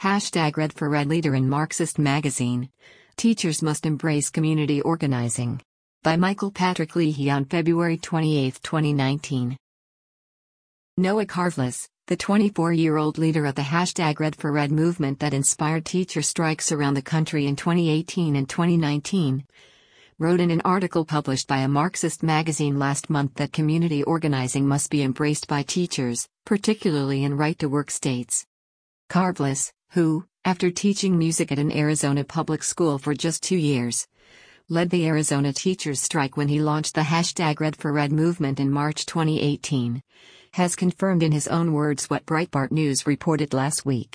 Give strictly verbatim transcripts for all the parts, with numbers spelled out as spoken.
Hashtag Red for Red leader in Marxist magazine. Teachers must embrace community organizing. By Michael Patrick Leahy on February twenty-eighth, twenty nineteen. Noah Karvlis, the twenty-four-year-old leader of the hashtag Red for Red movement that inspired teacher strikes around the country in twenty eighteen and twenty nineteen, wrote in an article published by a Marxist magazine last month that community organizing must be embraced by teachers, particularly in right-to-work states. Karvlis, who, after teaching music at an Arizona public school for just two years, led the Arizona teachers' strike when he launched the hashtag Red for Red movement in March twenty eighteen, has confirmed in his own words what Breitbart News reported last week.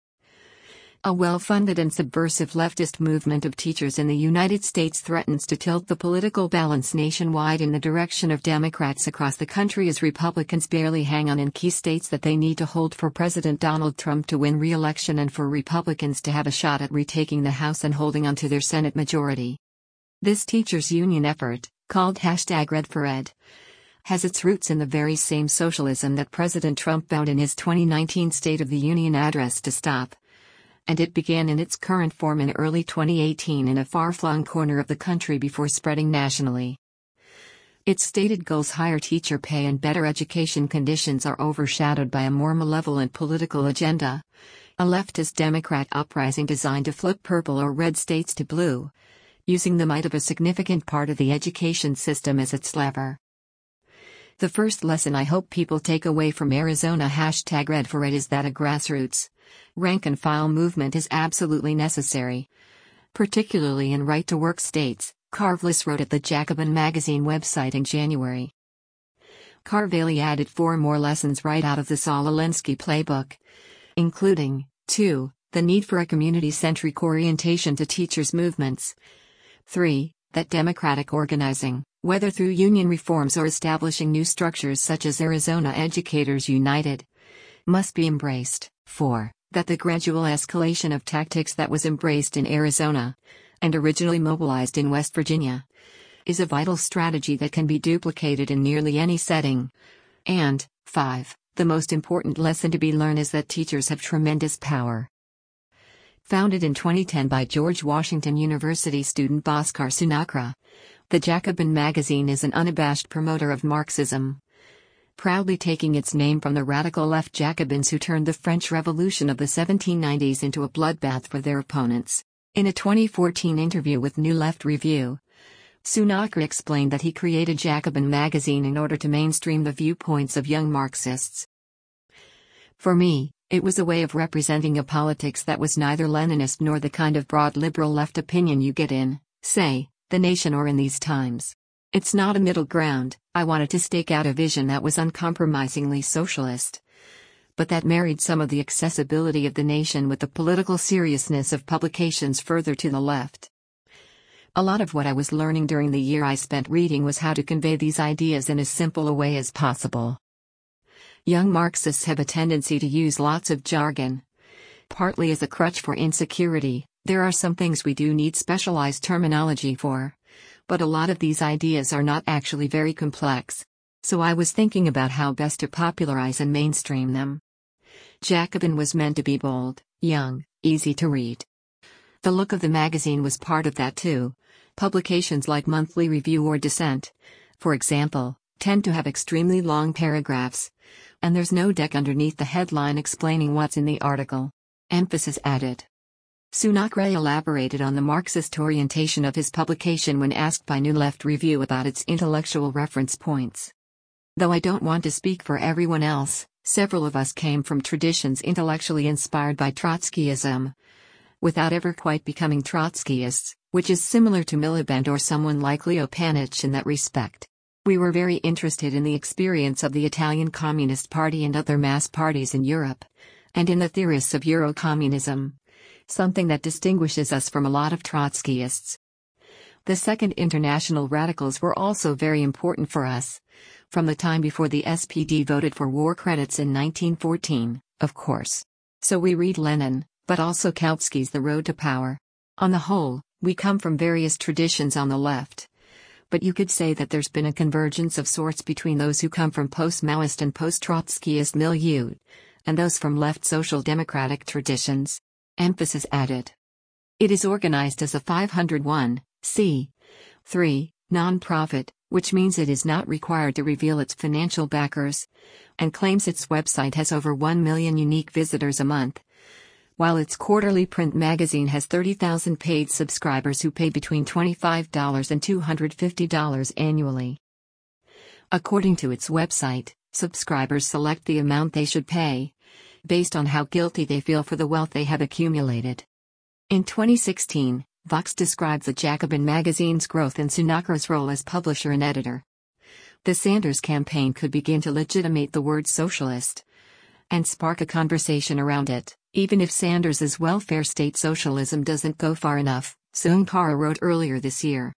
A well-funded and subversive leftist movement of teachers in the United States threatens to tilt the political balance nationwide in the direction of Democrats across the country as Republicans barely hang on in key states that they need to hold for President Donald Trump to win re-election and for Republicans to have a shot at retaking the House and holding onto their Senate majority. This teachers' union effort, called hashtag Red for Ed, has its roots in the very same socialism that President Trump vowed in his twenty nineteen State of the Union address to stop. And it began in its current form in early twenty eighteen in a far-flung corner of the country before spreading nationally. Its stated goals, higher teacher pay and better education conditions, are overshadowed by a more malevolent political agenda, a leftist Democrat uprising designed to flip purple or red states to blue, using the might of a significant part of the education system as its lever. The first lesson I hope people take away from Arizona hashtag Red for Red is that a grassroots, rank-and-file movement is absolutely necessary, particularly in right-to-work states, Karvlis wrote at the Jacobin magazine website in January. Karvlis added four more lessons right out of the Saul Alinsky playbook, including, two. The need for a community-centric orientation to teachers' movements. three. That democratic organizing, whether through union reforms or establishing new structures such as Arizona Educators United, must be embraced. four. That the gradual escalation of tactics that was embraced in Arizona, and originally mobilized in West Virginia, is a vital strategy that can be duplicated in nearly any setting. And, five. The most important lesson to be learned is that teachers have tremendous power. Founded in twenty ten by George Washington University student Bhaskar Sunakra, the Jacobin magazine is an unabashed promoter of Marxism, proudly taking its name from the radical left Jacobins who turned the French Revolution of the seventeen nineties into a bloodbath for their opponents. In a twenty fourteen interview with New Left Review, Sunakra explained that he created Jacobin magazine in order to mainstream the viewpoints of young Marxists. For me, it was a way of representing a politics that was neither Leninist nor the kind of broad liberal left opinion you get in, say, The Nation or in these times. It's not a middle ground. I wanted to stake out a vision that was uncompromisingly socialist, but that married some of the accessibility of The Nation with the political seriousness of publications further to the left. A lot of what I was learning during the year I spent reading was how to convey these ideas in as simple a way as possible. Young Marxists have a tendency to use lots of jargon, partly as a crutch for insecurity. There are some things we do need specialized terminology for, but a lot of these ideas are not actually very complex. So I was thinking about how best to popularize and mainstream them. Jacobin was meant to be bold, young, easy to read. The look of the magazine was part of that too. Publications like Monthly Review or Dissent, for example, tend to have extremely long paragraphs, and there's no deck underneath the headline explaining what's in the article. Emphasis added. Sunakra elaborated on the Marxist orientation of his publication when asked by New Left Review about its intellectual reference points. Though I don't want to speak for everyone else, several of us came from traditions intellectually inspired by Trotskyism, without ever quite becoming Trotskyists, which is similar to Miliband or someone like Leo Panitch in that respect. We were very interested in the experience of the Italian Communist Party and other mass parties in Europe, and in the theorists of Eurocommunism, something that distinguishes us from a lot of Trotskyists. The Second International radicals were also very important for us, from the time before the S P D voted for war credits in nineteen fourteen, of course. So we read Lenin, but also Kautsky's The Road to Power. On the whole, we come from various traditions on the left. But you could say that there's been a convergence of sorts between those who come from post-Maoist and post-Trotskyist milieu, and those from left social democratic traditions. Emphasis added. It is organized as a five oh one c three nonprofit, which means it is not required to reveal its financial backers, and claims its website has over one million unique visitors a month, while its quarterly print magazine has thirty thousand paid subscribers who pay between twenty-five dollars and two hundred fifty dollars annually. According to its website, subscribers select the amount they should pay, based on how guilty they feel for the wealth they have accumulated. In twenty sixteen, Vox described the Jacobin magazine's growth and Sunakra's role as publisher and editor. The Sanders campaign could begin to legitimate the word socialist and spark a conversation around it, even if Sanders's welfare state socialism doesn't go far enough, Sunkara wrote earlier this year.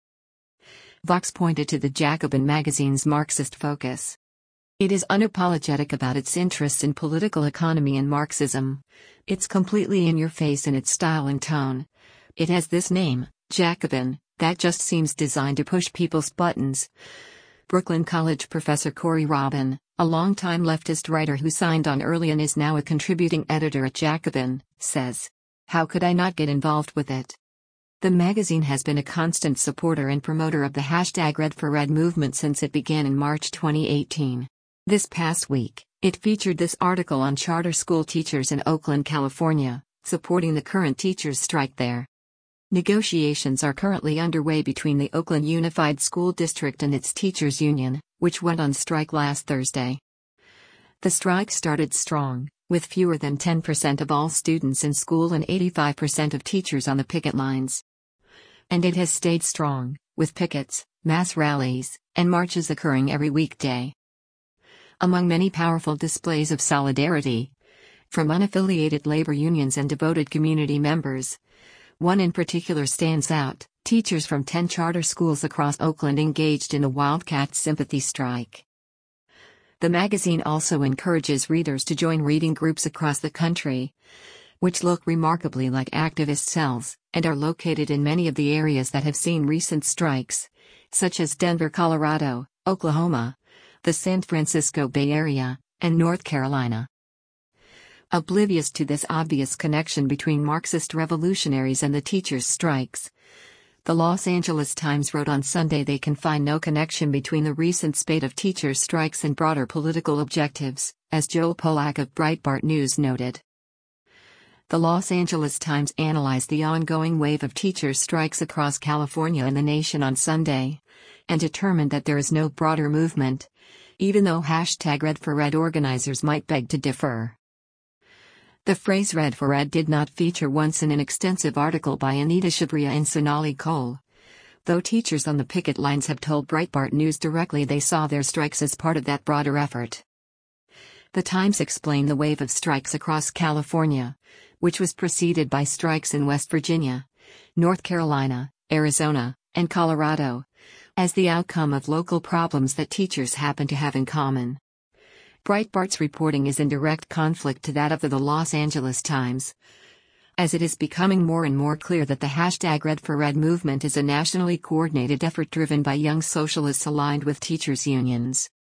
Vox pointed to the Jacobin magazine's Marxist focus. It is unapologetic about its interests in political economy and Marxism. It's completely in your face in its style and tone. It has this name, Jacobin, that just seems designed to push people's buttons. Brooklyn College professor Corey Robin, a longtime leftist writer who signed on early and is now a contributing editor at Jacobin, says, "How could I not get involved with it?" The magazine has been a constant supporter and promoter of the hashtag Red for Red movement since it began in March twenty eighteen. This past week, it featured this article on charter school teachers in Oakland, California, supporting the current teachers' strike there. Negotiations are currently underway between the Oakland Unified School District and its teachers' union, which went on strike last Thursday. The strike started strong, with fewer than ten percent of all students in school and eighty-five percent of teachers on the picket lines. And it has stayed strong, with pickets, mass rallies, and marches occurring every weekday. Among many powerful displays of solidarity, from unaffiliated labor unions and devoted community members, one in particular stands out: teachers from ten charter schools across Oakland engaged in a Wildcat sympathy strike. The magazine also encourages readers to join reading groups across the country, which look remarkably like activist cells, and are located in many of the areas that have seen recent strikes, such as Denver, Colorado, Oklahoma, the San Francisco Bay Area, and North Carolina. Oblivious to this obvious connection between Marxist revolutionaries and the teachers' strikes, the Los Angeles Times wrote on Sunday they can find no connection between the recent spate of teachers' strikes and broader political objectives, as Joel Pollack of Breitbart News noted. The Los Angeles Times analyzed the ongoing wave of teachers' strikes across California and the nation on Sunday, and determined that there is no broader movement, even though hashtag Red for Red organizers might beg to differ. The phrase Red for Red did not feature once in an extensive article by Anita Shabria and Sonali Cole, though teachers on the picket lines have told Breitbart News directly they saw their strikes as part of that broader effort. The Times explained the wave of strikes across California, which was preceded by strikes in West Virginia, North Carolina, Arizona, and Colorado, as the outcome of local problems that teachers happen to have in common. Breitbart's reporting is in direct conflict to that of the Los Angeles Times, as it is becoming more and more clear that the hashtag Red for Red movement is a nationally coordinated effort driven by young socialists aligned with teachers' unions.